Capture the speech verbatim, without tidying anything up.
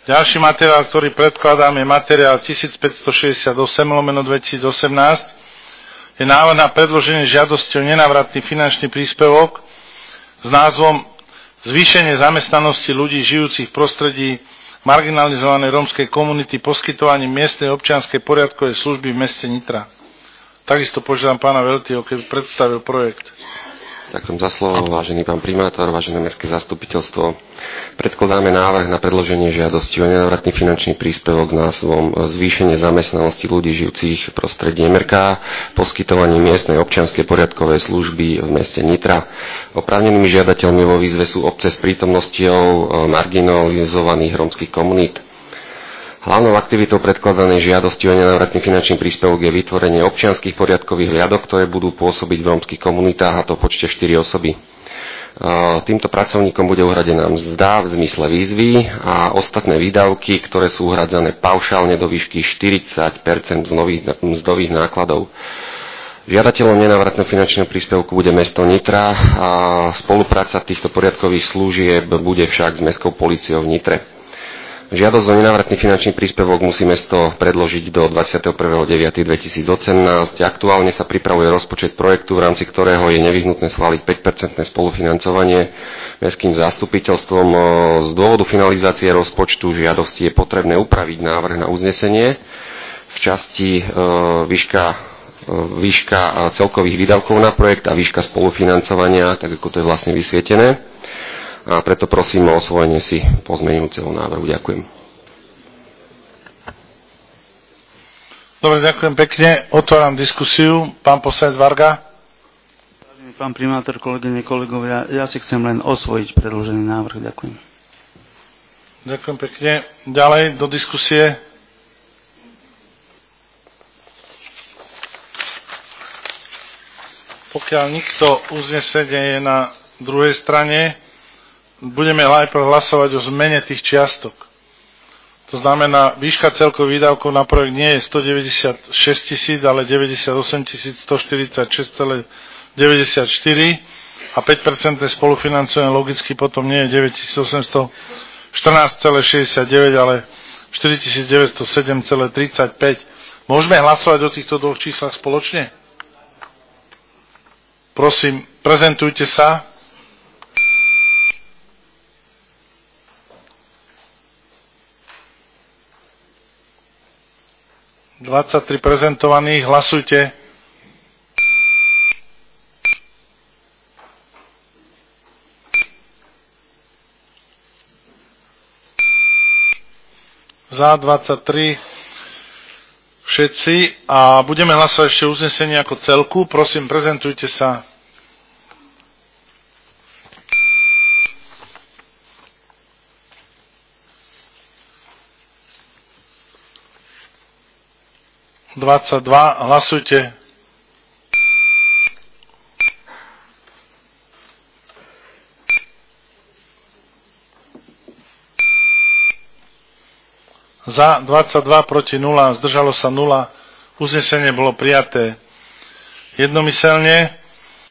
Ďalší materiál, ktorý predkladám, je materiál tisícpäťstošesťdesiatosem lomeno dvetisícosemnásť. Je návrh na predloženie žiadosti o nenávratný finančný príspevok s názvom Zvýšenie zamestnanosti ľudí žijúcich v prostredí marginalizovanej rómskej komunity poskytovaním miestnej občianskej poriadkovej služby v meste Nitra. Takisto požiadam pána Veltyho, keby predstavil projekt. Ďakujem za slovo, vážený pán primátor, vážené mestské zastupiteľstvo. Predkladáme návrh na predloženie žiadosti o nenávratný finančný príspevok s názvom Zvýšenie zamestnanosti ľudí žijúcich v prostredí em er ká, poskytovanie miestnej občianskej poriadkovej služby v meste Nitra. Oprávnenými žiadateľmi vo výzve sú obce s prítomnosťou marginalizovaných rómskych komunít. Hlavnou aktivitou predkladanej žiadosti o nenávratný finančný príspevok je vytvorenie občianskych poriadkových riadok, ktoré budú pôsobiť v rómskych komunitách, a to v počte štyri osoby. Týmto pracovníkom bude uhradená mzda v zmysle výzvy a ostatné výdavky, ktoré sú uhradzané paušálne do výšky štyridsať percent mzdových nákladov. Žiadateľom nenávratného finančného príspevku bude mesto Nitra a spolupráca týchto poriadkových služieb bude však s mestskou políciou v Nitre. Žiadosť o nenávratný finančný príspevok musí mesto predložiť do dvadsiateho prvého deviateho dvetisícosemnásť. Aktuálne sa pripravuje rozpočet projektu, v rámci ktorého je nevyhnutné schváliť päť percentné spolufinancovanie mestským zastupiteľstvom. Z dôvodu finalizácie rozpočtu žiadosti je potrebné upraviť návrh na uznesenie v časti e, výška, e, výška celkových výdavkov na projekt a výška spolufinancovania, tak ako to je vlastne vysvietené. A preto prosím o osvojenie si pozmeňujúceho návrhu. Ďakujem. Dobre, ďakujem pekne. Otváram diskusiu. Pán poslanec Varga. Pán primátor, kolegyne, kolegovia, ja si chcem len osvojiť predložený návrh. Ďakujem. Ďakujem pekne. Ďalej do diskusie. Pokiaľ nikto uznesenie je na druhej strane, budeme najprv hlasovať o zmene tých čiastok. To znamená, výška celkových výdavkov na projekt nie je stodeväťdesiatšesť tisíc, ale deväťdesiatosem tisíc stoštyridsaťšesť celá deväťdesiatštyri a päť percent spolufinancovanie logicky potom nie je deväťtisícosemstoštrnásť celá šesťdesiatdeväť, ale štyritisícdeväťstosedem celá tridsaťpäť. Môžeme hlasovať o týchto dvoch číslach spoločne? Prosím, prezentujte sa. dvadsaťtri prezentovaných, hlasujte. Za dvadsaťtri všetci a budeme hlasovať ešte uznesenie ako celku. Prosím, prezentujte sa. dvadsaťdva, hlasujte. Za dvadsaťdva, proti nula, zdržalo sa nula. Uznesenie bolo prijaté jednomyselne.